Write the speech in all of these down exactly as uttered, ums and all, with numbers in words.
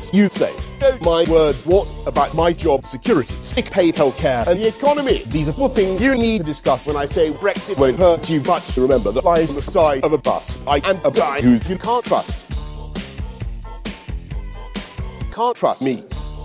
things you say. Oh my word, what about my job security, sick pay, healthcare, and the economy? These are the things you need to discuss when I say Brexit won't hurt you much. Remember that lies on the side of a bus. I am a guy who you can't trust. Can't trust me.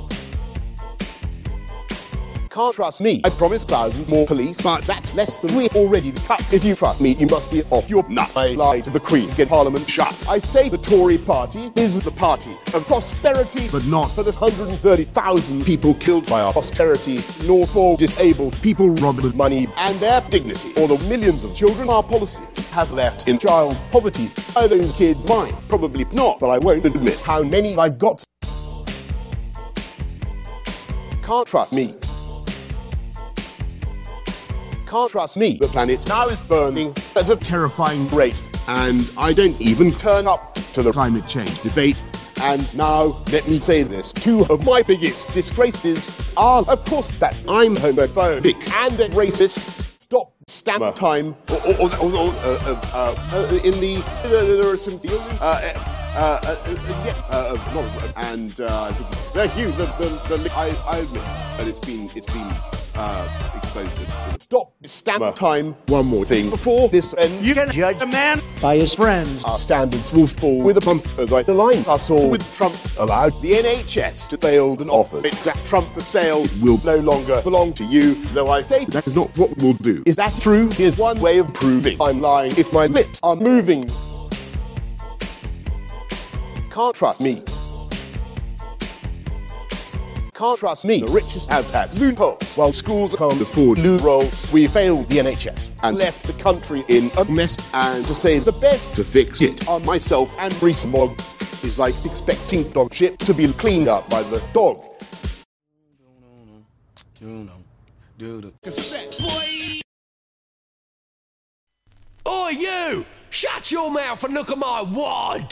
Can't trust me. I promise thousands more police, but that's less than we're already cut. If you trust me, you must be off your nut. I lied to the Queen to get Parliament shut. I say the Tory party is the party of prosperity, but not for the one hundred thirty thousand people killed by our prosperity, nor for disabled people robbed of money and their dignity, or the millions of children our policies have left in child poverty. Are those kids mine? Probably not, but I won't admit how many I've got. Can't trust me. Can't trust me. The planet now is burning at a terrifying rate, and I don't even turn up to the climate change debate. And now, let me say this, two of my biggest disgraces are, of course, that I'm homophobic and a racist. Stop stammer time, or, or, or, or, or uh, uh, uh, in the, uh, there are some, uh, uh, uh, uh, yeah, uh, not, and uh, I think, thank you, the, the, the, I, I admit, and it's been, it's been, Uh, exposed it. Stop stammer time. One more thing before this ends. You can judge a man by his friends. Our standards will fall with a pump as I align us all with Trump allowed the N H S to failed and offered it's that Trump for sale will no longer belong to you, though I say that is not what we'll do. Is that true? Here's one way of proving I'm lying if my lips are moving. Can't trust me. Can't trust me. The richest have had loopholes, while schools can't afford loopholes. We failed the N H S and left the country in a mess. And to say the best to fix it on myself and Rees-Mogg is like expecting dog shit to be cleaned up by the dog. Cassette, boy. Oi, you! Shut your mouth and look at my wad!